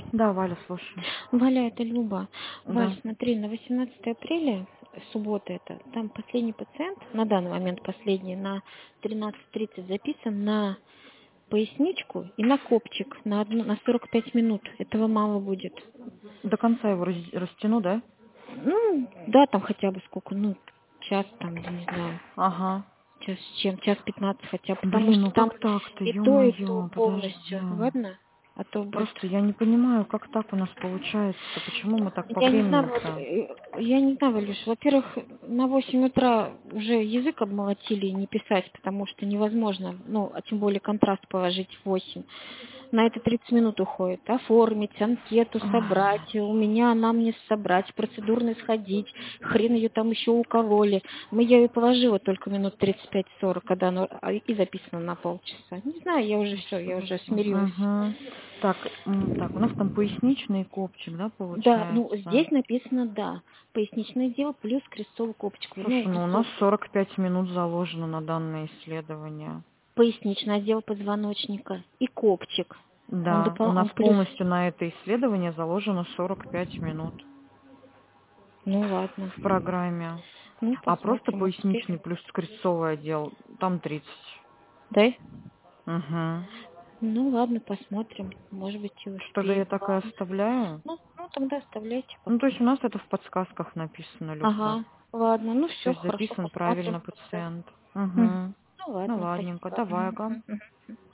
Да, Валя, слушаю. Валя, это Люба. Валь, Да. смотри, на 18 апреля, суббота это, там последний пациент, на данный момент последний, на 13:30 записан на поясничку и на копчик на 45 минут. Этого мало будет. До конца его растяну, да? Ну, да, там хотя бы сколько, час там, я не знаю, Ага. час с чем, час 15 хотя бы, потому Блин, что ну там как так-то, и то ё-моё, полностью, подожди. ладно? А то Просто быстро. я не понимаю, как так у нас получается-то, почему мы так по Я не знаю, времени-то? я не знаю, Валюш, во-первых, на 8 утра уже язык обмолотили не писать, потому что невозможно, а тем более контраст положить в 8. На это 30 минут уходит. Оформить, анкету собрать, у меня анамнез собрать, процедурный сходить, хрен ее там еще укололи. Я ее положила только минут 35-40, когда оно и записано на полчаса. Не знаю, я уже все, я уже смирилась. Угу. Так, у нас там поясничный копчик, да, Да, получается? здесь написано «да». Поясничный отдел плюс крестцовый копчик. Слушай, ну у нас Крестцовый. 45 минут заложено на данное исследование. Поясничный отдел позвоночника и копчик. Да, у нас Он плюс. полностью на это исследование заложено 45 минут Ну ладно. в программе. А просто Посмотрим, поясничный обсудим. плюс крестцовый отдел, там 30. Да? Угу. Ну ладно, посмотрим. Может быть, и Тогда я успеем. так и Ладно. оставляю. Тогда оставляйте Ну, то пока. есть у нас это в подсказках написано, Люба. Ага. Ладно, То все, есть хорошо, записан посмотрим правильно процесс. пациент. Мгм. Угу. Ну Ну, ладно, ладненько, спасибо. давай, ага. Мгм.